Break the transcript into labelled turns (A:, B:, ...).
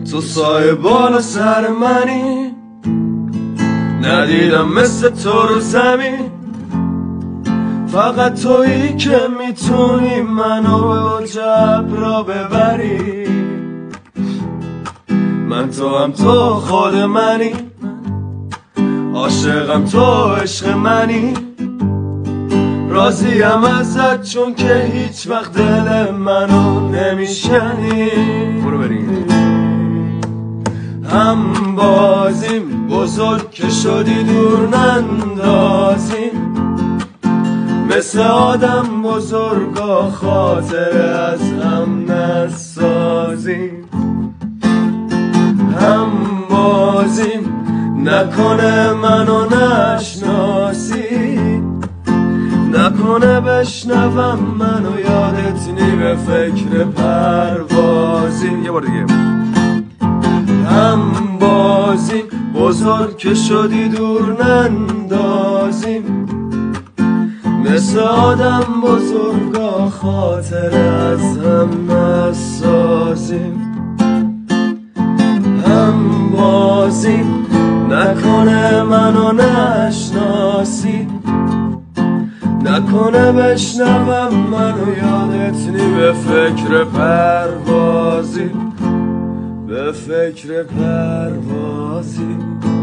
A: تو سایه بالا سر منی، ندیدم مثل تو رو زمین. فقط تویی که میتونی منو به عجب را ببری. من تو هم تو خود منی، عاشقم تو عشق منی. راضیم ازت چون که هیچ وقت دل منو نمیشنی. برو بریم هم بازیم، بزرگ که شدی دور نندازیم. مثل آدم بزرگا خاطره از هم نسازیم. هم بازیم نکنه منو نشناسی، نکنه بشنوم منو یادت نی به فکر پروازیم. یه بار دیگه هم بازیم، بزرگ که شدی دور نندازیم. مثل آدم بزرگا خاطره از هم نسازیم. هم بازیم نکنه منو نشناسی، نکنه بشنوم منو یادت نی به فکر پروازی، به فکر پروازی.